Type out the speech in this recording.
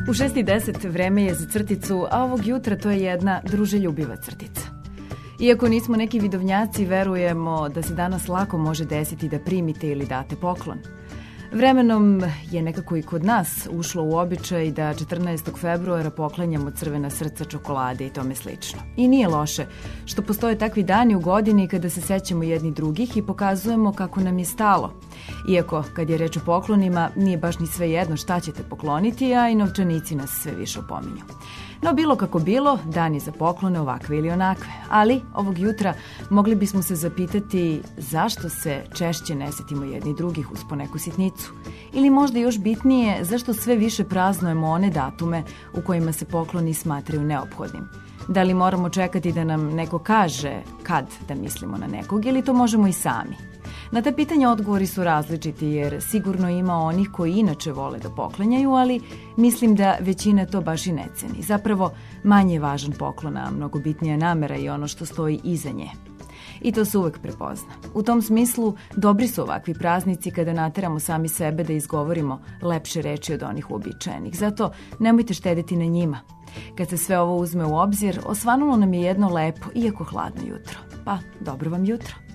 U 6:10 vreme je za crticu, a ovog jutra to je jedna druželjubiva crtica. Iako nismo neki vidovnjaci, verujemo da se danas lako može desiti da primite ili date poklon. Vremenom je nekako i kod nas ušlo u običaj da 14. februara poklanjamo crvena srca, čokolade i tome slično. I nije loše što postoje takvi dani u godini kada se sećamo jedni drugih i pokazujemo kako nam je stalo. Iako, kad je reč o poklonima, nije baš ni sve jedno šta ćete pokloniti, a i novčanici nas sve više opominju. No bilo kako bilo, dan je za poklone ovakve ili onakve. Ali ovog jutra mogli bismo se zapitati zašto se češće ne setimo jedni drugih uz poneku sitnicu. Ili možda još bitnije, zašto sve više praznujemo one datume u kojima se pokloni smatraju neophodnim. Da li moramo čekati da nam neko kaže kad da mislimo na nekog ili to možemo i sami? Na ta pitanja odgovori su različiti jer sigurno ima onih koji inače vole da poklanjaju, ali mislim da većina to baš i ne ceni. Zapravo, manje je važan poklon, a mnogo bitnija namera i ono što stoji iza nje. I to se uvek prepozna. U tom smislu, dobri su ovakvi praznici kada nateramo sami sebe da izgovorimo lepše reči od onih uobičajenih. Zato nemojte štediti na njima. Kad se sve ovo uzme u obzir, osvanulo nam je jedno lepo, iako hladno jutro. Pa, dobro vam jutro.